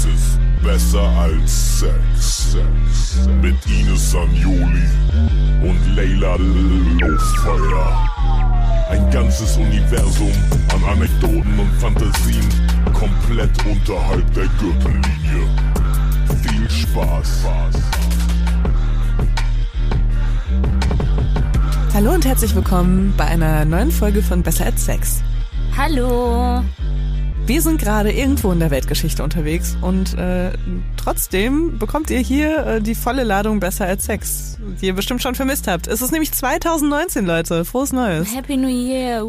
ist besser als Sex. Mit Ines Sanjoli und Leila Lofeuer. Ein ganzes Universum an Anekdoten und Fantasien, komplett unterhalb der Gürtellinie. Viel Spaß. Hallo und herzlich willkommen bei einer neuen Folge von Besser als Sex. Hallo. Wir sind gerade irgendwo in der Weltgeschichte unterwegs und trotzdem bekommt ihr hier die volle Ladung Besser als Sex, die ihr bestimmt schon vermisst habt. Es ist nämlich 2019, Leute. Frohes Neues. Happy New Year.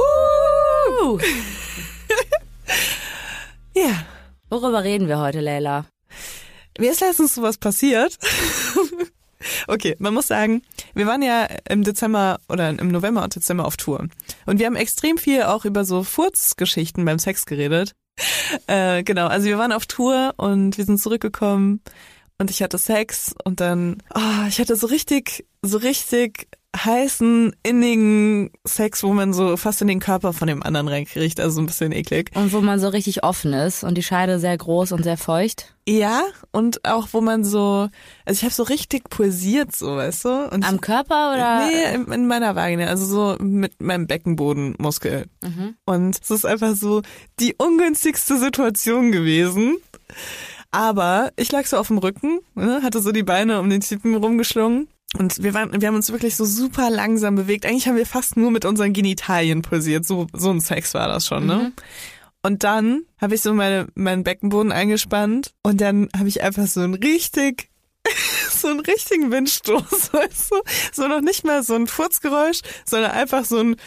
Ja. Worüber reden wir heute, Leila? Mir ist letztens sowas passiert. Okay, man muss sagen, wir waren ja im Dezember oder im November und Dezember auf Tour. Und wir haben extrem viel auch über so Furzgeschichten beim Sex geredet. Genau, also wir waren auf Tour und wir sind zurückgekommen und ich hatte Sex und dann, ich hatte so richtig heißen, innigen Sex, wo man so fast in den Körper von dem anderen reinkriegt, also so ein bisschen eklig. Und wo man so richtig offen ist und die Scheide sehr groß und sehr feucht. Ja, und auch wo man so, also ich habe so richtig pulsiert, so, weißt du? Und am Körper oder? Nee, in meiner Vagina, also so mit meinem Beckenbodenmuskel. Mhm. Und es ist einfach so die ungünstigste Situation gewesen. Aber ich lag so auf dem Rücken, hatte so die Beine um den Typen rumgeschlungen. Und wir haben uns wirklich so super langsam bewegt. Eigentlich haben wir fast nur mit unseren Genitalien pulsiert. So ein Sex war das schon, ne? Und dann habe ich so meinen Beckenboden eingespannt und dann habe ich einfach so einen richtigen Windstoß, weißt du? So noch nicht mal so ein Furzgeräusch, sondern einfach so ein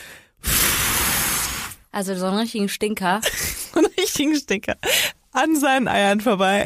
also so einen richtigen Stinker. So einen richtigen Stinker an seinen Eiern vorbei.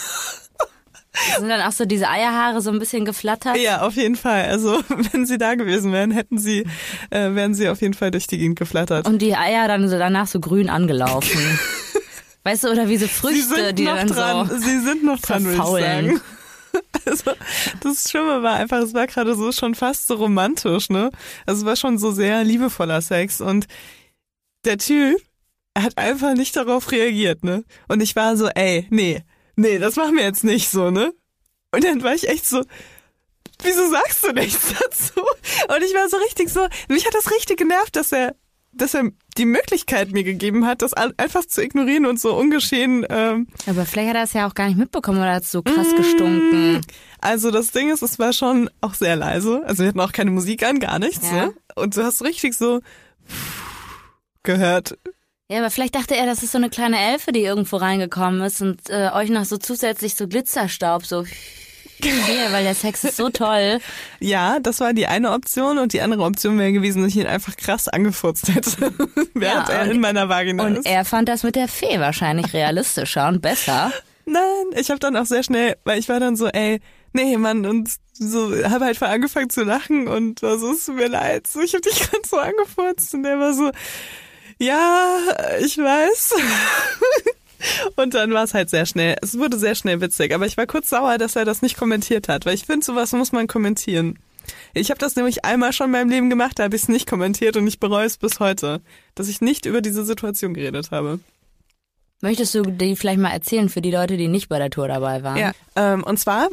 Sind dann auch so diese Eierhaare so ein bisschen geflattert? Ja, auf jeden Fall. Also wenn sie da gewesen wären, wären sie auf jeden Fall durch die Gegend geflattert. Und die Eier dann so danach so grün angelaufen. Weißt du, oder wie so Früchte, die dann dran. so sie sind noch dran, würde ich sagen. Also das Schlimme war einfach, es war gerade so schon fast so romantisch, ne? Also es war schon so sehr liebevoller Sex und der Typ hat einfach nicht darauf reagiert, ne? Und ich war so, nee, das machen wir jetzt nicht so, ne? Und dann war ich echt so, wieso sagst du nichts dazu? Und ich war so richtig so, mich hat das richtig genervt, dass er die Möglichkeit mir gegeben hat, das einfach zu ignorieren und so ungeschehen. Aber vielleicht hat er es ja auch gar nicht mitbekommen oder hat es so krass gestunken. Also das Ding ist, es war schon auch sehr leise. Also wir hatten auch keine Musik an, gar nichts. Ja. Ne? Und du hast richtig so gehört. Ja, aber vielleicht dachte er, das ist so eine kleine Elfe, die irgendwo reingekommen ist und euch noch so zusätzlich so Glitzerstaub so hier, weil der Sex ist so toll. Ja, das war die eine Option und die andere Option wäre gewesen, dass ich ihn einfach krass angefurzt hätte, während er in meiner Vagina ist. Und er fand das mit der Fee wahrscheinlich realistischer und besser. Nein, ich habe dann auch sehr schnell, weil ich war dann so, nee, Mann, und so, habe halt voll angefangen zu lachen und war so, es tut mir leid, so, ich habe dich gerade so angefurzt und der war so, ja, ich weiß. Und dann war es halt sehr schnell. Es wurde sehr schnell witzig. Aber ich war kurz sauer, dass er das nicht kommentiert hat. Weil ich finde, sowas muss man kommentieren. Ich habe das nämlich einmal schon in meinem Leben gemacht, da habe ich es nicht kommentiert und ich bereue es bis heute, dass ich nicht über diese Situation geredet habe. Möchtest du die vielleicht mal erzählen für die Leute, die nicht bei der Tour dabei waren? Ja, und zwar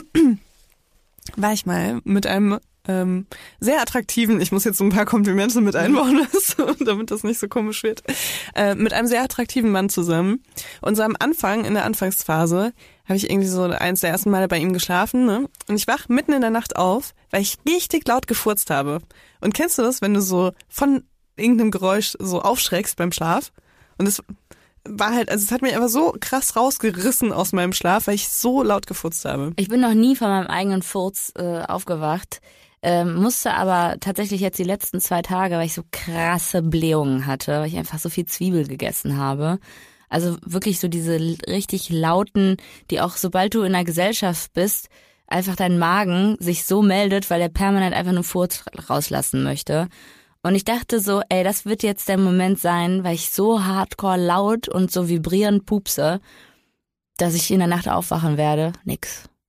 war ich mal mit einem sehr attraktiven, ich muss jetzt so ein paar Komplimente mit einbauen lassen, damit das nicht so komisch wird, mit einem sehr attraktiven Mann zusammen. Und so am Anfang, in der Anfangsphase, habe ich irgendwie so eins der ersten Male bei ihm geschlafen, ne? Und ich wach mitten in der Nacht auf, weil ich richtig laut gefurzt habe. Und kennst du das, wenn du so von irgendeinem Geräusch so aufschreckst beim Schlaf? Und es war halt, also es hat mich einfach so krass rausgerissen aus meinem Schlaf, weil ich so laut gefurzt habe. Ich bin noch nie von meinem eigenen Furz aufgewacht. Musste aber tatsächlich jetzt die letzten 2 Tage, weil ich so krasse Blähungen hatte, weil ich einfach so viel Zwiebel gegessen habe. Also wirklich so diese richtig lauten, die auch sobald du in der Gesellschaft bist, einfach dein Magen sich so meldet, weil er permanent einfach nur Furz rauslassen möchte. Und ich dachte so, das wird jetzt der Moment sein, weil ich so hardcore laut und so vibrierend pupse, dass ich in der Nacht aufwachen werde. Nix.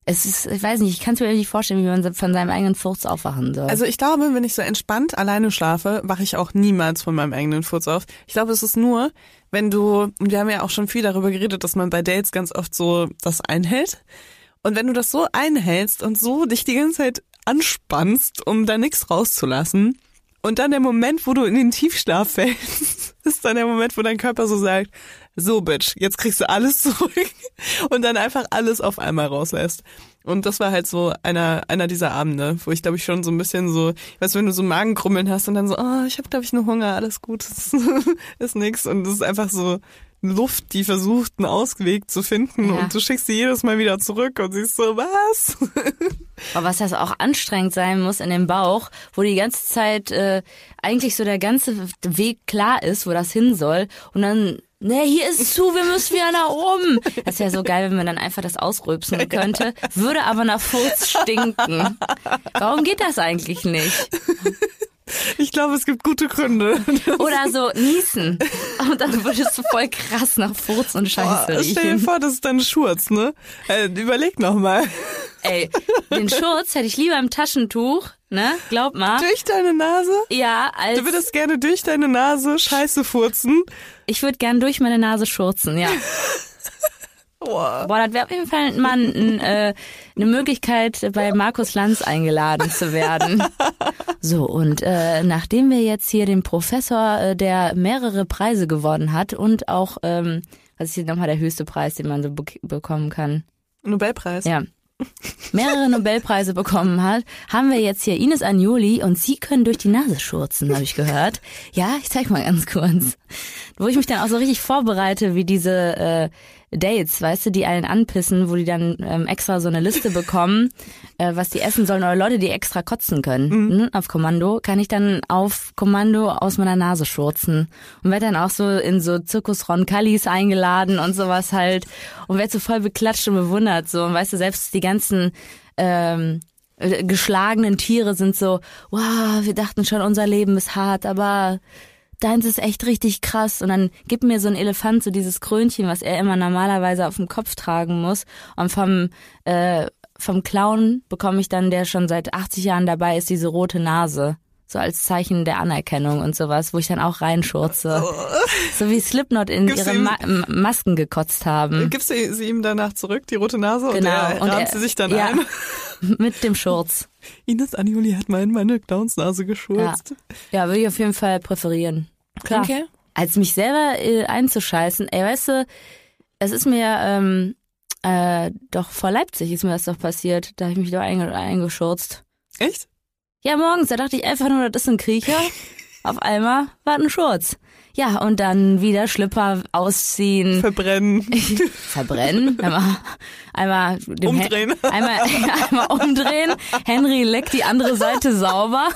ich weiß nicht, ich kann es mir nicht vorstellen, wie man von seinem eigenen Furz aufwachen soll. Also ich glaube, wenn ich so entspannt alleine schlafe, wache ich auch niemals von meinem eigenen Furz auf. Ich glaube, es ist nur, wenn und wir haben ja auch schon viel darüber geredet, dass man bei Dates ganz oft so das einhält. Und wenn du das so einhältst und so dich die ganze Zeit anspannst, um da nichts rauszulassen, und dann der Moment, wo du in den Tiefschlaf fällst, ist dann der Moment, wo dein Körper so sagt, so Bitch, jetzt kriegst du alles zurück und dann einfach alles auf einmal rauslässt. Und das war halt so einer dieser Abende, wo ich glaube ich schon so ein bisschen so, weißt du, wenn du so Magenkrummeln hast und dann so, ich habe glaube ich nur Hunger, alles gut, das ist nix. Und es ist einfach so Luft, die versucht, einen Ausweg zu finden und du schickst sie jedes Mal wieder zurück und siehst so, was? Aber was das auch anstrengend sein muss in dem Bauch, wo die ganze Zeit eigentlich so der ganze Weg klar ist, wo das hin soll und dann, hier ist es zu, wir müssen wieder nach oben. Das wäre so geil, wenn man dann einfach das ausrülpsen könnte, würde aber nach Furz stinken. Warum geht das eigentlich nicht? Ich glaube, es gibt gute Gründe. Oder so niesen. Und dann würdest du voll krass nach Furz und Scheiße riechen. Stell dir vor, das ist dann Schurz, ne? Überleg noch mal. Ey, den Schurz hätte ich lieber im Taschentuch, ne? Glaub mal. Durch deine Nase? Ja, Du würdest gerne durch deine Nase Scheiße furzen? Ich würde gern durch meine Nase schurzen, ja. Boah, das wäre auf jeden Fall mal eine Möglichkeit, bei Markus Lanz eingeladen zu werden. So, und nachdem wir jetzt hier den Professor, der mehrere Preise gewonnen hat und auch, was ist hier nochmal der höchste Preis, den man so bekommen kann? Nobelpreis? Ja. Mehrere Nobelpreise bekommen hat, haben wir jetzt hier Ines Agnoli und sie können durch die Nase schurzen, habe ich gehört. Ja, ich zeig mal ganz kurz. Wo ich mich dann auch so richtig vorbereite, wie diese Dates, weißt du, die einen anpissen, wo die dann extra so eine Liste bekommen, was die essen sollen, oder Leute, die extra kotzen können. Auf Kommando kann ich dann auf Kommando aus meiner Nase schurzen und werde dann auch so in so Zirkus Roncalis eingeladen und sowas halt und werde so voll beklatscht und bewundert so und weißt du, selbst die ganzen geschlagenen Tiere sind so, wow, wir dachten schon, unser Leben ist hart, aber deins ist echt richtig krass. Und dann gibt mir so ein Elefant so dieses Krönchen, was er immer normalerweise auf dem Kopf tragen muss. Und vom Clown bekomme ich dann, der schon seit 80 Jahren dabei ist, diese rote Nase. So als Zeichen der Anerkennung und sowas, wo ich dann auch reinschurze. So wie Slipknot in ihre Masken gekotzt haben. Gibst du sie ihm danach zurück, die rote Nase? Genau. Und er rahmt sie sich dann ein? Mit dem Schurz. Ines Agnoli hat mal in meine Clownsnase geschurzt. Ja, würde ich auf jeden Fall präferieren. Klar. Okay. Als mich selber einzuscheißen, weißt du, es ist mir doch vor Leipzig ist mir das doch passiert. Da habe ich mich doch eingeschurzt. Echt? Ja, morgens, da dachte ich einfach nur, das ist ein Kriecher. Auf einmal war ein Schurz. Ja, und dann wieder Schlüpper ausziehen. Verbrennen. Verbrennen? Einmal umdrehen. Einmal umdrehen. Henry leckt die andere Seite sauber.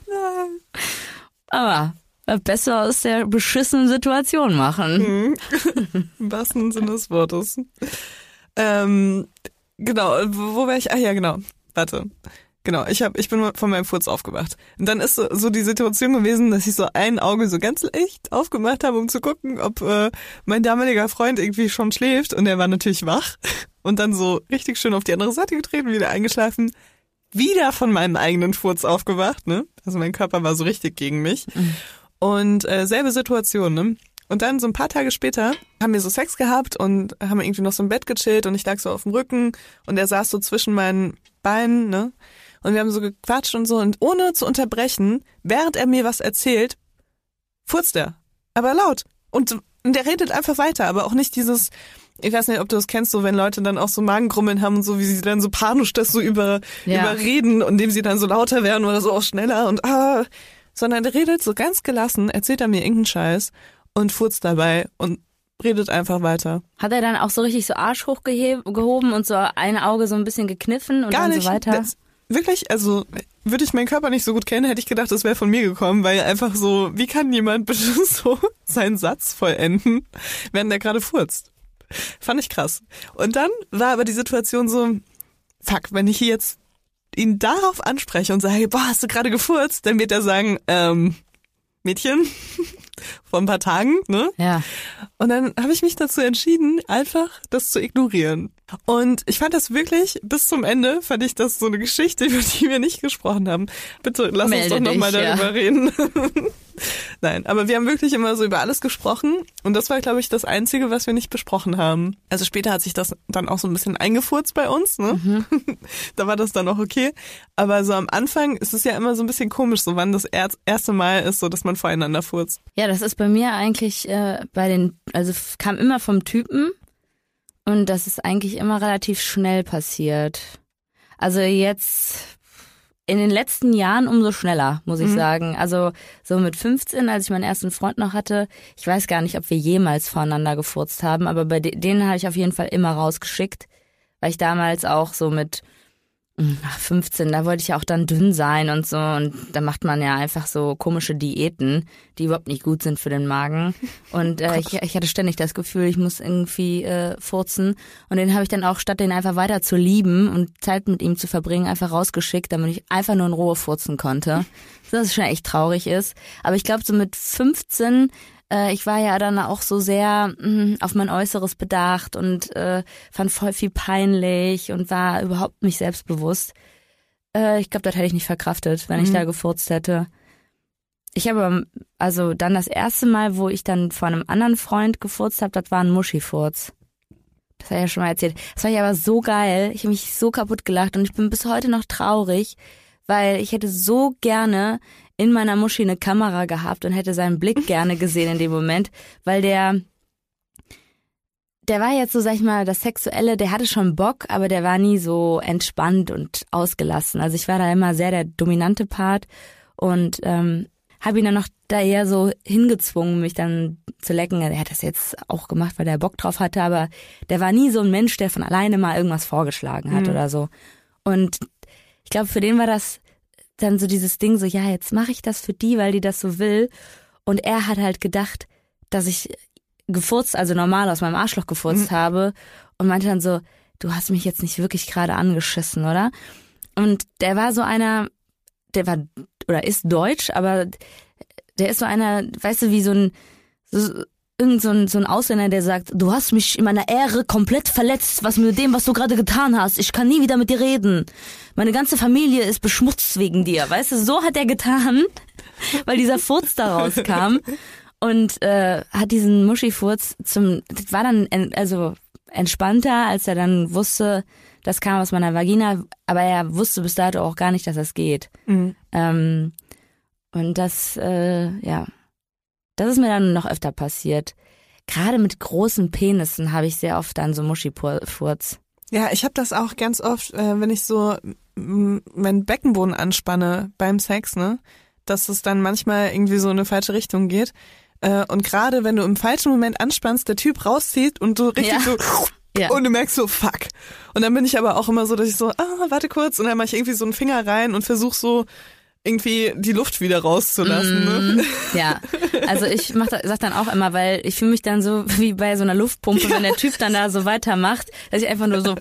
Aber besser aus der beschissenen Situation machen. Im wahrsten Sinne des Wortes. Genau, wo wäre ich? Ach ja, genau. Warte. Genau, ich bin von meinem Furz aufgewacht. Und dann ist so die Situation gewesen, dass ich so ein Auge so ganz leicht aufgemacht habe, um zu gucken, ob mein damaliger Freund irgendwie schon schläft. Und er war natürlich wach. Und dann so richtig schön auf die andere Seite getreten, wieder eingeschlafen. Wieder von meinem eigenen Furz aufgewacht, ne? Also mein Körper war so richtig gegen mich. Und selbe Situation, ne? Und dann so ein paar Tage später haben wir so Sex gehabt und haben irgendwie noch so im Bett gechillt und ich lag so auf dem Rücken und er saß so zwischen meinen Beinen, ne? Und wir haben so gequatscht und so und ohne zu unterbrechen, während er mir was erzählt, furzt er. Aber laut. Und der redet einfach weiter, aber auch nicht dieses, ich weiß nicht, ob du das kennst, so wenn Leute dann auch so Magenkrummeln haben und so, wie sie dann so panisch das so überreden, indem sie dann so lauter werden oder so auch schneller und sondern der redet so ganz gelassen, erzählt er mir irgendeinen Scheiß und furzt dabei und redet einfach weiter. Hat er dann auch so richtig so Arsch hochgehoben und so ein Auge so ein bisschen gekniffen und Gar dann nicht. so weiter? Wirklich, also würde ich meinen Körper nicht so gut kennen, hätte ich gedacht, das wäre von mir gekommen, weil einfach so, wie kann jemand bitte so seinen Satz vollenden, während der gerade furzt? Fand ich krass. Und dann war aber die Situation so, fuck, wenn ich jetzt ihn darauf anspreche und sage, boah, hast du gerade gefurzt, dann wird er sagen, Mädchen, vor ein paar Tagen, ne? Ja. Und dann habe ich mich dazu entschieden, einfach das zu ignorieren. Und ich fand das wirklich, bis zum Ende fand ich das so eine Geschichte, über die wir nicht gesprochen haben. Bitte lass uns doch nochmal darüber reden. Nein, aber wir haben wirklich immer so über alles gesprochen und das war, glaube ich, das Einzige, was wir nicht besprochen haben. Also später hat sich das dann auch so ein bisschen eingefurzt bei uns, ne? Mhm. Da war das dann auch okay. Aber so am Anfang ist es ja immer so ein bisschen komisch, so wann das erste Mal ist, so dass man voreinander furzt. Ja, das ist bei mir eigentlich kam immer vom Typen und das ist eigentlich immer relativ schnell passiert. Also jetzt in den letzten Jahren umso schneller, muss ich sagen. Also so mit 15, als ich meinen ersten Freund noch hatte, ich weiß gar nicht, ob wir jemals voreinander gefurzt haben, aber bei denen habe ich auf jeden Fall immer rausgeschickt, weil ich damals auch so mit 15, da wollte ich ja auch dann dünn sein und so und da macht man ja einfach so komische Diäten, die überhaupt nicht gut sind für den Magen und ich hatte ständig das Gefühl, ich muss irgendwie furzen und den habe ich dann auch, statt den einfach weiter zu lieben und Zeit mit ihm zu verbringen, einfach rausgeschickt, damit ich einfach nur in Ruhe furzen konnte, das schon echt traurig ist, aber ich glaube so mit 15 ich war ja dann auch so sehr auf mein Äußeres bedacht und fand voll viel peinlich und war überhaupt nicht selbstbewusst. Ich glaube, das hätte ich nicht verkraftet, wenn ich da gefurzt hätte. Ich habe also dann das erste Mal, wo ich dann vor einem anderen Freund gefurzt habe, das war ein Muschifurz. Das habe ich ja schon mal erzählt. Das war ja aber so geil. Ich habe mich so kaputt gelacht und ich bin bis heute noch traurig, weil ich hätte so gerne in meiner Muschi eine Kamera gehabt und hätte seinen Blick gerne gesehen in dem Moment, weil der war jetzt so, sag ich mal, das Sexuelle, der hatte schon Bock, aber der war nie so entspannt und ausgelassen. Also ich war da immer sehr der dominante Part und habe ihn dann noch da eher so hingezwungen, mich dann zu lecken. Er hat das jetzt auch gemacht, weil der Bock drauf hatte, aber der war nie so ein Mensch, der von alleine mal irgendwas vorgeschlagen hat oder so. Und ich glaube, für den war das dann so dieses Ding so, ja, jetzt mache ich das für die, weil die das so will. Und er hat halt gedacht, dass ich gefurzt, also normal aus meinem Arschloch gefurzt habe und meinte dann so, du hast mich jetzt nicht wirklich gerade angeschissen, oder? Und der war so einer, der war oder ist deutsch, aber der ist so einer, weißt du, wie so ein Ausländer, der sagt, du hast mich in meiner Ehre komplett verletzt, was mit dem, was du gerade getan hast. Ich kann nie wieder mit dir reden. Meine ganze Familie ist beschmutzt wegen dir. Weißt du, so hat er getan, weil dieser Furz da rauskam und hat diesen Muschifurz war dann also entspannter, als er dann wusste, das kam aus meiner Vagina, aber er wusste bis dato auch gar nicht, dass das geht. Und das, das ist mir dann noch öfter passiert. Gerade mit großen Penissen habe ich sehr oft dann so Muschifurz. Ja, ich habe das auch ganz oft, wenn ich so meinen Beckenboden anspanne beim Sex, ne, dass es dann manchmal irgendwie so in eine falsche Richtung geht. Und gerade wenn du im falschen Moment anspannst, der Typ rauszieht und so richtig so und du merkst so, fuck. Und dann bin ich aber auch immer so, dass ich so, warte kurz und dann mache ich irgendwie so einen Finger rein und versuche so irgendwie die Luft wieder rauszulassen. Ne? Ja, also ich sag dann auch immer, weil ich fühle mich dann so wie bei so einer Luftpumpe, wenn der Typ dann da so weitermacht, dass ich einfach nur so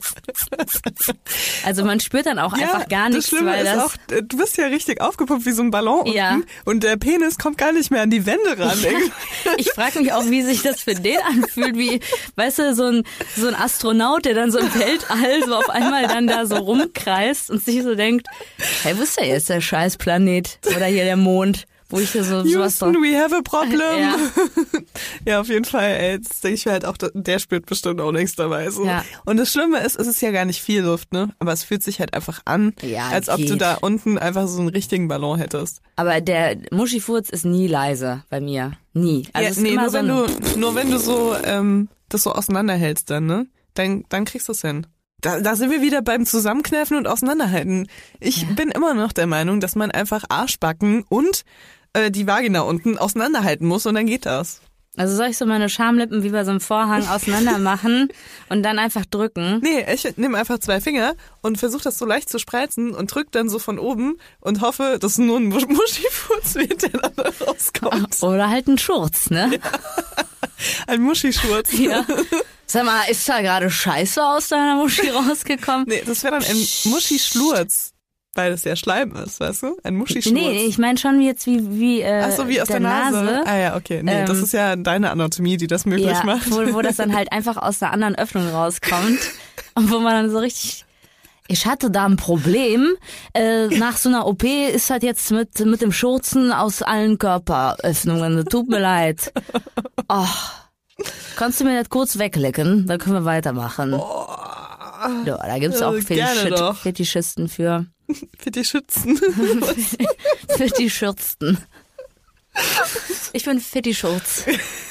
also man spürt dann auch einfach gar nichts. Das Schlimme ist auch, du bist ja richtig aufgepumpt wie so ein Ballon unten und der Penis kommt gar nicht mehr an die Wände ran. Ich frage mich auch, wie sich das für den anfühlt, wie, weißt du, so ein Astronaut, der dann so im Weltall so auf einmal dann da so rumkreist und sich so denkt, hey, wo ist denn jetzt der Scheißplan? Oder hier der Mond, wo ich hier so Houston, we have a problem. Ja, auf jeden Fall, jetzt denke ich mir halt auch, der spürt bestimmt auch nichts dabei. So. Ja. Und das Schlimme ist, es ist ja gar nicht viel Luft, ne? Aber es fühlt sich halt einfach an, als ob du da unten einfach so einen richtigen Ballon hättest. Aber der Muschifurz ist nie leise bei mir. Nie. Also es ist immer nur wenn du so das so auseinanderhältst dann, ne? Dann kriegst du es hin. Da sind wir wieder beim Zusammenkneifen und Auseinanderhalten. Ich bin immer noch der Meinung, dass man einfach Arschbacken und die Vagina unten auseinanderhalten muss und dann geht das. Also soll ich so meine Schamlippen wie bei so einem Vorhang auseinander machen und dann einfach drücken? Nee, ich nehme einfach 2 Finger und versuche das so leicht zu spreizen und drück dann so von oben und hoffe, dass nur ein Muschifurz wird, der dann rauskommt. Oder halt ein Schurz, ne? Ja. Ein Muschischurz. Ja. Sag mal, ist da gerade Scheiße aus deiner Muschi rausgekommen? Nee, das wäre dann ein Muschischlurz, weil das ja Schleim ist, weißt du? Ein Muschischlurz. Nee, ich meine schon jetzt wie ach so, wie aus der Nase. Ah ja, okay. Nee, das ist ja deine Anatomie, die das möglich macht. Wo das dann halt einfach aus einer anderen Öffnung rauskommt. Und wo man dann so richtig, ich hatte da ein Problem, nach so einer OP ist halt jetzt mit dem Schurzen aus allen Körperöffnungen, tut mir leid. Oh, kannst du mir das kurz weglecken, dann können wir weitermachen. Ja, da gibt's auch Fetischisten für. Fetischisten. Fetischisten. Ich bin Fetischurz.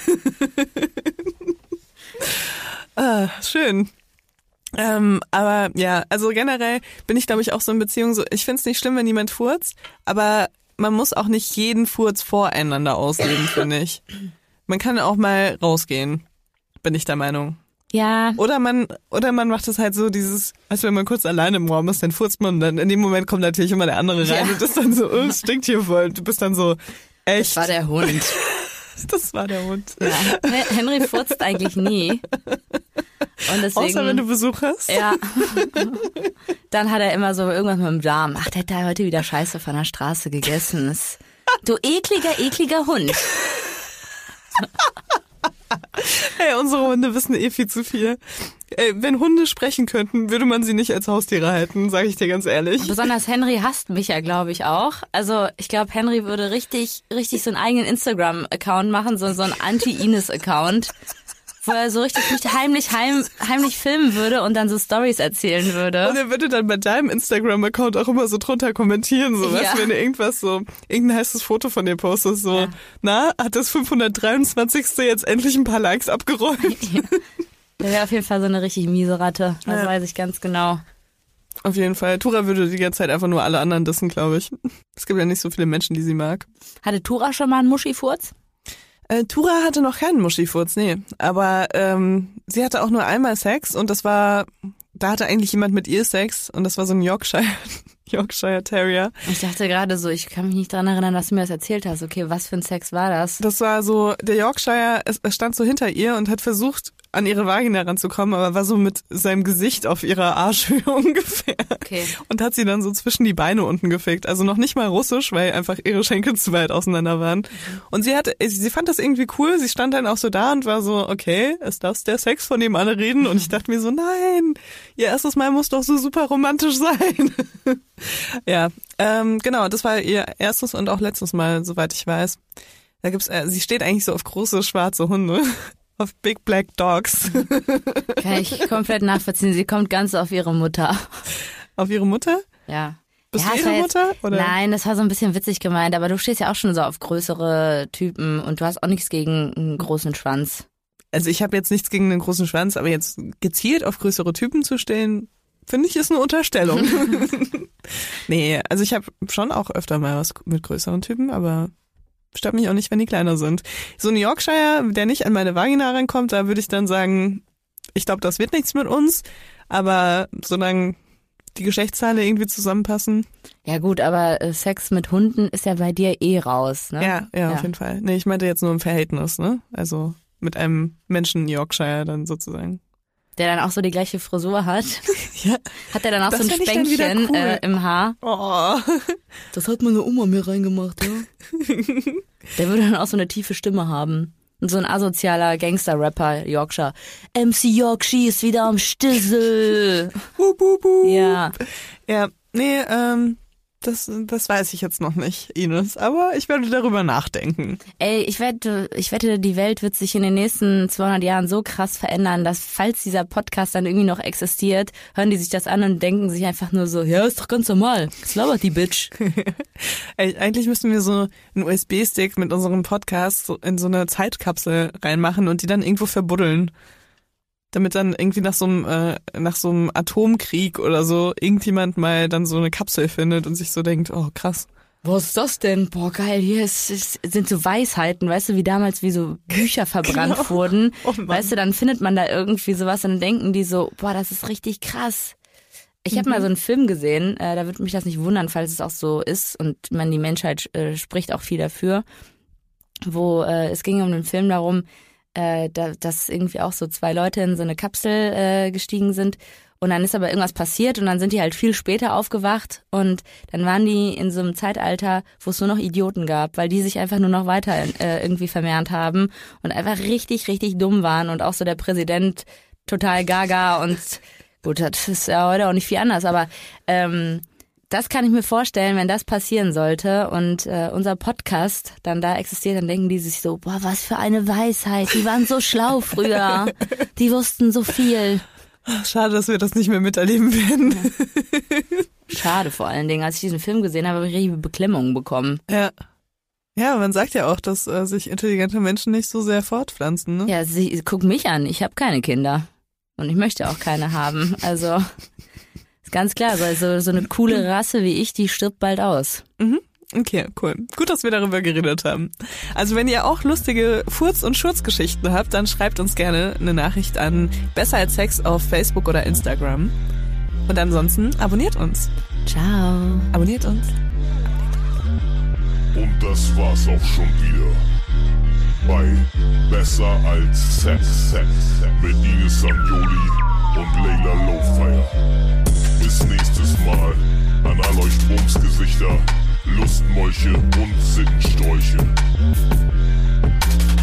Schön. Aber ja, also generell bin ich, glaube ich, auch so in Beziehungen so, ich find's nicht schlimm, wenn jemand furzt, aber man muss auch nicht jeden Furz voreinander ausleben, finde ich. Man kann auch mal rausgehen, bin ich der Meinung. Ja. Oder man macht es halt so dieses, als wenn man kurz alleine im Raum ist, dann furzt man und dann in dem Moment kommt natürlich immer der andere rein und ist dann so, oh, es stinkt hier voll. Du bist dann so, echt. Das war der Hund. Das war der Hund. Ja. Henry furzt eigentlich nie. Und deswegen, außer wenn du Besuch hast. Ja. Dann hat er immer so irgendwas mit dem Darm. Ach, der hat da heute wieder Scheiße von der Straße gegessen. Du ekliger Hund. Hey, unsere Hunde wissen viel zu viel. Ey, wenn Hunde sprechen könnten, würde man sie nicht als Haustiere halten, sage ich dir ganz ehrlich. Besonders Henry hasst mich ja, glaube ich, auch. Also ich glaube, Henry würde richtig so einen eigenen Instagram-Account machen, so einen Anti-Ines-Account, wo er so richtig mich heimlich filmen würde und dann so Stories erzählen würde. Und er würde dann bei deinem Instagram-Account auch immer so drunter kommentieren, so, weißt du, wenn du irgendein heißes Foto von dir postest, so, na, hat das 523. jetzt endlich ein paar Likes abgeräumt? Ja. Der wäre auf jeden Fall so eine richtig miese Ratte, das weiß ich ganz genau. Auf jeden Fall. Tura würde die ganze Zeit einfach nur alle anderen dissen, glaube ich. Es gibt ja nicht so viele Menschen, die sie mag. Hatte Tura schon mal einen Muschifurz? Tura hatte noch keinen Muschifurz, nee. Aber sie hatte auch nur einmal Sex und da hatte eigentlich jemand mit ihr Sex und das war so ein Yorkshire Terrier. Ich dachte gerade so, ich kann mich nicht daran erinnern, dass du mir das erzählt hast. Okay, was für ein Sex war das? Das war so, der Yorkshire, er stand so hinter ihr und hat versucht, an ihre Vagina ranzukommen, aber war so mit seinem Gesicht auf ihrer Arschhöhe ungefähr. Okay. Und hat sie dann so zwischen die Beine unten gefickt. Also noch nicht mal russisch, weil einfach ihre Schenkel zu weit auseinander waren. Und sie fand das irgendwie cool. Sie stand dann auch so da und war so, okay, ist das der Sex, von dem alle reden? Und ich dachte mir so, nein, ihr erstes Mal muss doch so super romantisch sein. Ja, genau, das war ihr erstes und auch letztes Mal, soweit ich weiß. Da sie steht eigentlich so auf große schwarze Hunde. Auf Big Black Dogs. Kann ich komplett nachvollziehen. Sie kommt ganz auf ihre Mutter. Auf ihre Mutter? Ja. Bist du ihre Mutter? Oder? Nein, das war so ein bisschen witzig gemeint, aber du stehst ja auch schon so auf größere Typen und du hast auch nichts gegen einen großen Schwanz. Also ich habe jetzt nichts gegen einen großen Schwanz, aber jetzt gezielt auf größere Typen zu stehen, finde ich, ist eine Unterstellung. Nee, also ich habe schon auch öfter mal was mit größeren Typen, aber stört mich auch nicht, wenn die kleiner sind. So ein Yorkshire, der nicht an meine Vagina rankommt, da würde ich dann sagen, ich glaube, das wird nichts mit uns, aber solange die Geschlechtsteile irgendwie zusammenpassen. Ja gut, aber Sex mit Hunden ist ja bei dir raus, ne? Ja, auf jeden Fall. Nee, ich meinte jetzt nur im Verhältnis, ne? Also mit einem Menschen Yorkshire dann sozusagen. Der dann auch so die gleiche Frisur hat. Ja. Hat der dann auch so ein Spänkchen cool. Im Haar? Oh. Das hat meine Oma mir reingemacht, ja. Der würde dann auch so eine tiefe Stimme haben. Und so ein asozialer Gangster-Rapper, Yorkshire. MC Yorkshire ist wieder am Stissel. Ja. Ja, nee, das weiß ich jetzt noch nicht, Ines. Aber ich werde darüber nachdenken. Ey, ich wette, die Welt wird sich in den nächsten 200 Jahren so krass verändern, dass falls dieser Podcast dann irgendwie noch existiert, hören die sich das an und denken sich einfach nur so, ja, ist doch ganz normal. Was labert die Bitch? Ey, eigentlich müssten wir so einen USB-Stick mit unserem Podcast so in so eine Zeitkapsel reinmachen und die dann irgendwo verbuddeln. Damit dann irgendwie nach so einem Atomkrieg oder so irgendjemand mal dann so eine Kapsel findet und sich so denkt, oh krass. Was ist das denn? Boah, geil, hier sind so Weisheiten, weißt du, wie damals wie so Bücher verbrannt wurden. Oh weißt du, dann findet man da irgendwie sowas und dann denken die so, boah, das ist richtig krass. Ich habe mal so einen Film gesehen, da würde mich das nicht wundern, falls es auch so ist und die Menschheit spricht auch viel dafür, wo es ging um einen Film darum, dass irgendwie auch so 2 Leute in so eine Kapsel gestiegen sind und dann ist aber irgendwas passiert und dann sind die halt viel später aufgewacht und dann waren die in so einem Zeitalter, wo es nur noch Idioten gab, weil die sich einfach nur noch weiter irgendwie vermehrt haben und einfach richtig, richtig dumm waren und auch so der Präsident total gaga und Gut, das ist ja heute auch nicht viel anders, aber das kann ich mir vorstellen, wenn das passieren sollte und unser Podcast dann da existiert, dann denken die sich so, boah, was für eine Weisheit, die waren so schlau früher, die wussten so viel. Schade, dass wir das nicht mehr miterleben werden. Schade vor allen Dingen, als ich diesen Film gesehen habe, habe ich richtig Beklemmungen bekommen. Ja. Ja, man sagt ja auch, dass sich intelligente Menschen nicht so sehr fortpflanzen, ne? Ja, guck mich an, ich habe keine Kinder und ich möchte auch keine haben, also ist ganz klar, so eine coole Rasse wie ich, die stirbt bald aus. Mhm. Okay, cool. Gut, dass wir darüber geredet haben. Also wenn ihr auch lustige Furz- und Schurzgeschichten habt, dann schreibt uns gerne eine Nachricht an Besser als Sex auf Facebook oder Instagram. Und ansonsten abonniert uns. Ciao. Abonniert uns. Und das war's auch schon wieder. Bei Besser als Sex mit Ines Sanjoli und Layla Lowfire. Bis nächstes Mal an all euch Bumsgesichter, Lustmolche und Sittenstrolche.